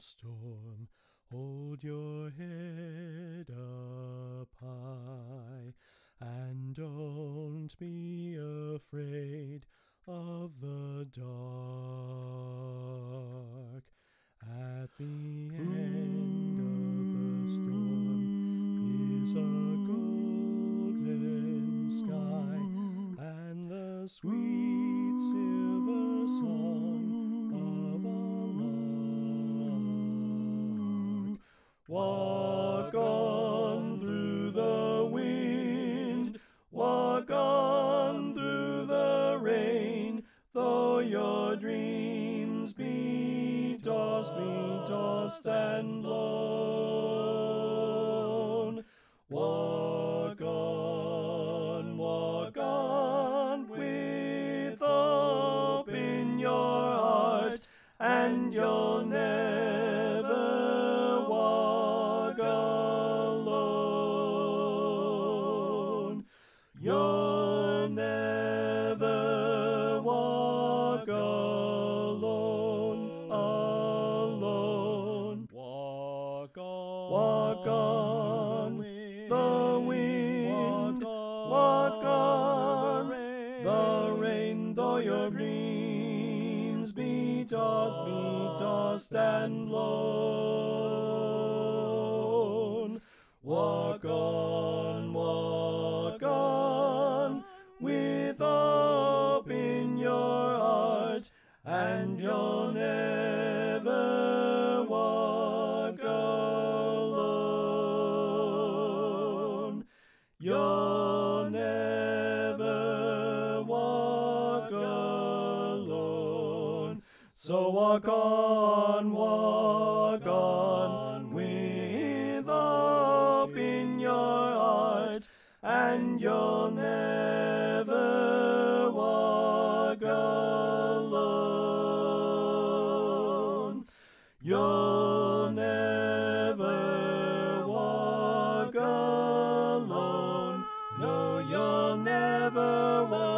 storm, hold your head up high, and don't be afraid of the dark. At the end of the storm is a golden sky, and the sweet silver song of a lark. Walk on through the wind, walk on through the rain, though your dreams be tossed and blown. Walk on with hope in your heart, and you'll never walk alone. You'll never walk alone. Walk on the wind, walk on the rain, though your dreams be tossed and blown. Walk on with hope in your heart, and you'll never walk alone. You'll never walk alone. So walk on with hope in your heart, and you'll never walk alone. You'll never walk alone. No, you'll never walk